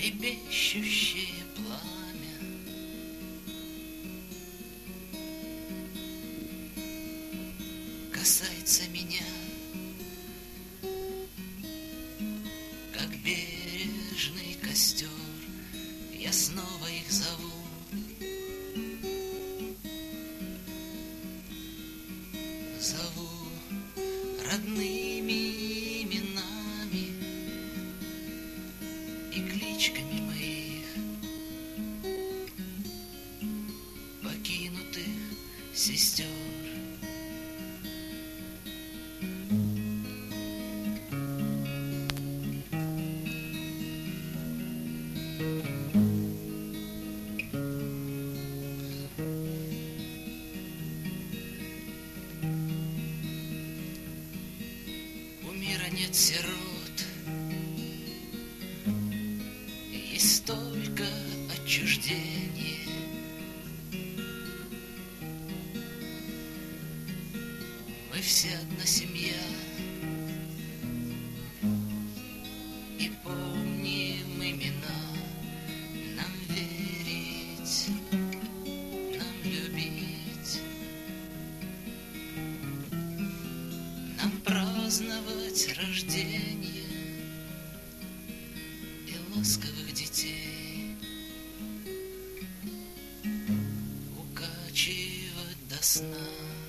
трепещущее пламя. Касается меня, как бережный костер, я снова их зову. Зову родными именами и кличками моих покинутых сестер. У мира нет сирот, есть только отчуждение. Мы все одна семья и помним имена. Нам верить, нам любить, нам праздновать рождение и ласковых детей, укачивать до сна.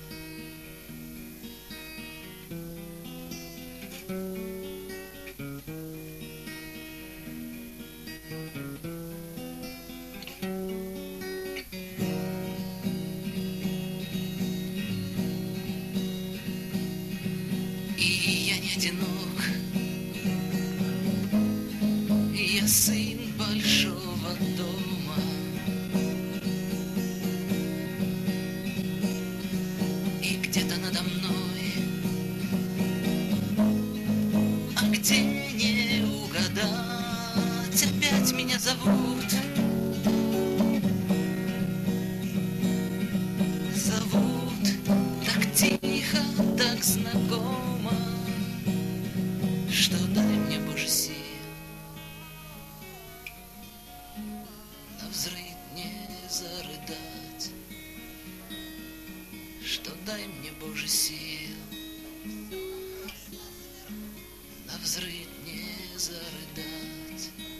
И я не одинок, я сын большого дома, и где-то надо мной, а где не угадать, опять меня зовут. Зовут так тихо, так знакомо, что дай мне, Боже, сил навзрыд не зарыдать, что дай мне, Боже, сил навзрыд не зарыдать.